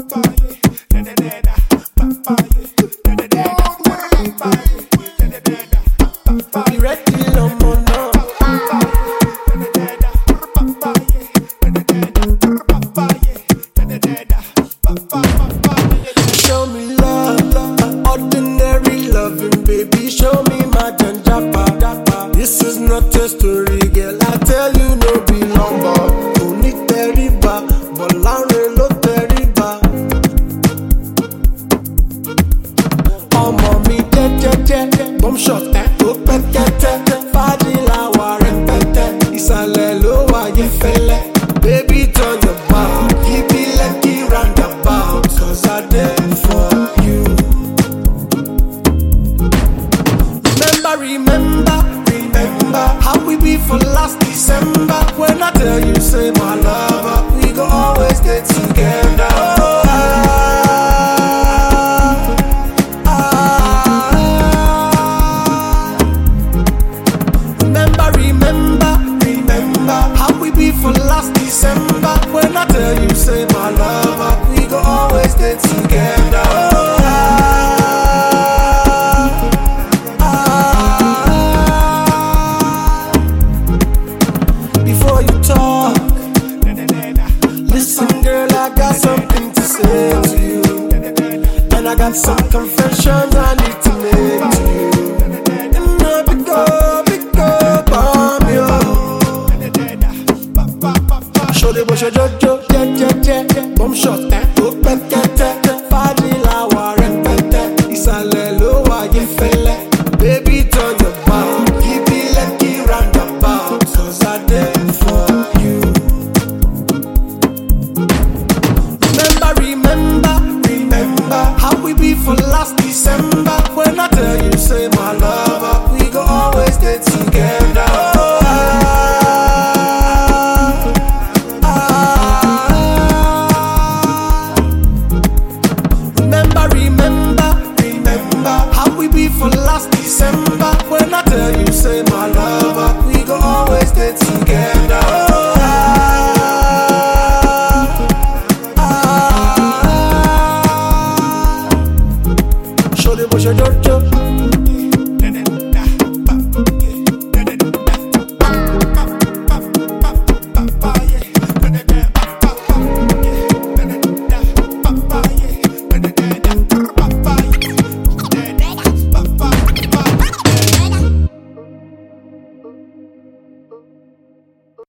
Be ready, no more, no. Show me love, ordinary loving, baby. Show me my janjapa. This is not a story, girl. I tell you, no be lumber. Don't need teriba, but Larry lo teriba. Oh, mommy, je, bomb shot, oh, pekete. Fadi la wa repete, isale lo wa ye fele. Baby, turn your back, keep it like the roundabout, 'cause I did for you. Remember how we be for last December. When I tell you, say my lover, we go always get together. Remember how we be for last December. When I tell you, say my lover, we go always get together. Before you talk, listen, girl, I got something to say to you, and I got some confessions I need to make to you. And no, bomb you. Show the bush a jojo, je, bomb shot, oh, pekete. Fadi la wa repete, isale lo wa ye fele. Baby, turn your back, keep it like the roundabout, 'cause I did for you. Remember how we be for last December. When I tell you, say my lover, we go always get together. Remember how we be for last December. When I tell you, say my lover, we go always get together. Show the bush a